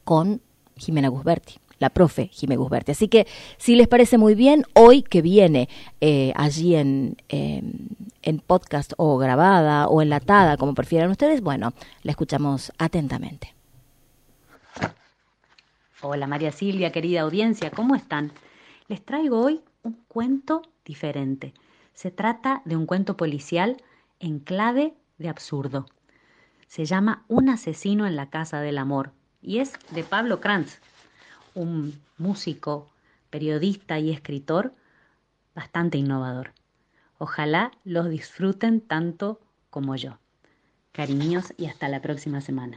con Jimena Gusberti, la profe Jimena Gusberti. Así que, si les parece muy bien, hoy que viene allí en podcast o grabada o enlatada, como prefieran ustedes, bueno, la escuchamos atentamente. Hola María Silvia, querida audiencia, ¿cómo están? Les traigo hoy un cuento diferente. Se trata de un cuento policial en clave de absurdo. Se llama Un asesino en la casa del amor y es de Pablo Krantz, un músico, periodista y escritor bastante innovador. Ojalá los disfruten tanto como yo. Cariños y hasta la próxima semana.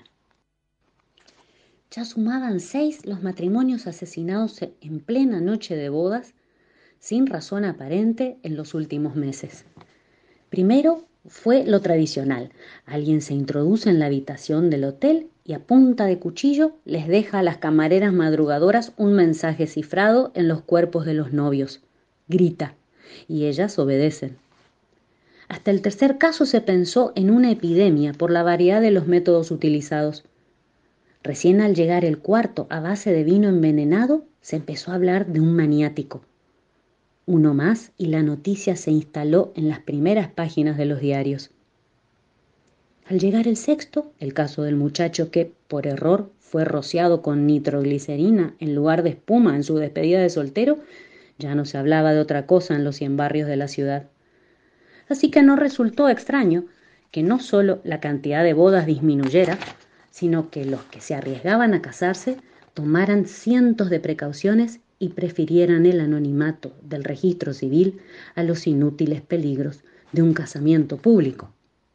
Ya sumaban 6 los matrimonios asesinados en plena noche de bodas, sin razón aparente en los últimos meses. Primero fue lo tradicional. Alguien se introduce en la habitación del hotel y a punta de cuchillo les deja a las camareras madrugadoras un mensaje cifrado en los cuerpos de los novios. Grita, y ellas obedecen. Hasta el tercer caso se pensó en una epidemia por la variedad de los métodos utilizados. Recién al llegar el cuarto a base de vino envenenado, se empezó a hablar de un maniático. Uno más y la noticia se instaló en las primeras páginas de los diarios. Al llegar el sexto, el caso del muchacho que, por error, fue rociado con nitroglicerina en lugar de espuma en su despedida de soltero, ya no se hablaba de otra cosa en los 100 barrios de la ciudad. Así que no resultó extraño que no solo la cantidad de bodas disminuyera, sino que los que se arriesgaban a casarse tomaran cientos de precauciones y prefirieran el anonimato del registro civil a los inútiles peligros de un casamiento público.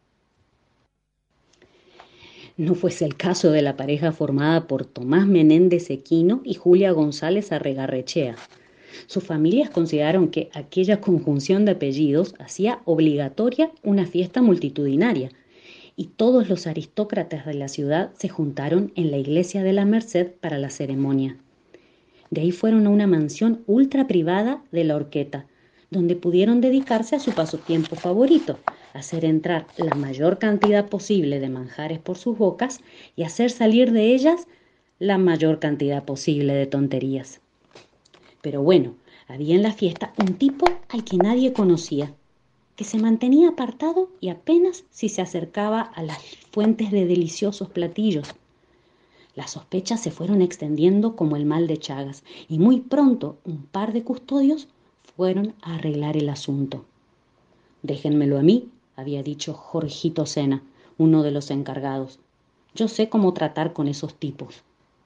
No fuese el caso de la pareja formada por Tomás Menéndez Equino y Julia González Arregarrechea. Sus familias consideraron que aquella conjunción de apellidos hacía obligatoria una fiesta multitudinaria, y todos los aristócratas de la ciudad se juntaron en la iglesia de la Merced para la ceremonia. De ahí fueron a una mansión ultra privada de la Horqueta, donde pudieron dedicarse a su pasatiempo favorito, hacer entrar la mayor cantidad posible de manjares por sus bocas y hacer salir de ellas la mayor cantidad posible de tonterías. Pero bueno, había en la fiesta un tipo al que nadie conocía, que se mantenía apartado y apenas si se acercaba a las fuentes de deliciosos platillos. Las sospechas se fueron extendiendo como el mal de Chagas y muy pronto un par de custodios fueron a arreglar el asunto. «Déjenmelo a mí», había dicho Jorgito Sena, uno de los encargados. «Yo sé cómo tratar con esos tipos».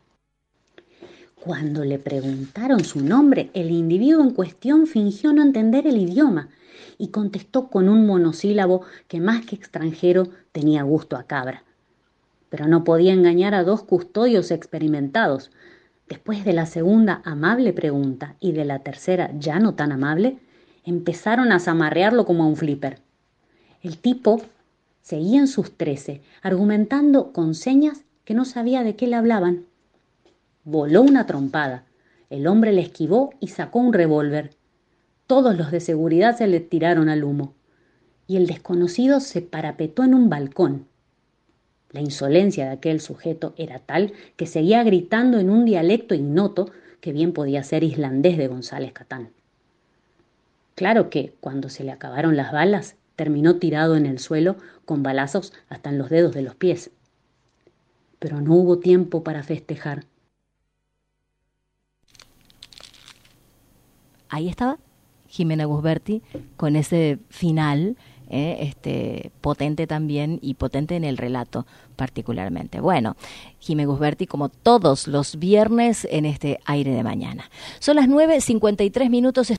Cuando le preguntaron su nombre, el individuo en cuestión fingió no entender el idioma y contestó con un monosílabo que más que extranjero tenía gusto a cabra. Pero no podía engañar a 2 custodios experimentados. Después de la segunda amable pregunta y de la tercera ya no tan amable, empezaron a zamarrearlo como a un flipper. El tipo seguía en sus 13, argumentando con señas que no sabía de qué le hablaban. Voló una trompada. El hombre le esquivó y sacó un revólver. Todos los de seguridad se le tiraron al humo. Y el desconocido se parapetó en un balcón. La insolencia de aquel sujeto era tal que seguía gritando en un dialecto ignoto que bien podía ser islandés de González Catán. Claro que, cuando se le acabaron las balas, terminó tirado en el suelo con balazos hasta en los dedos de los pies. Pero no hubo tiempo para festejar. Ahí estaba Jimena Gusberti con ese final potente también y potente en el relato particularmente. Bueno, Jimena Gusberti como todos los viernes en este Aire de Mañana. Son las 9:53.